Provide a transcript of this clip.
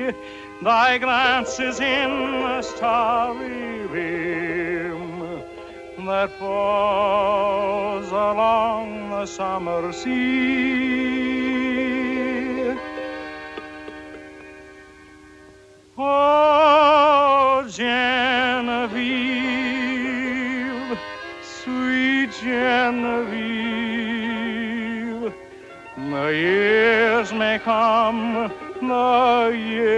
thy glances in the starry beam that falls along the summer sea. Oh, Genevieve, sweet Genevieve, the years may come, the years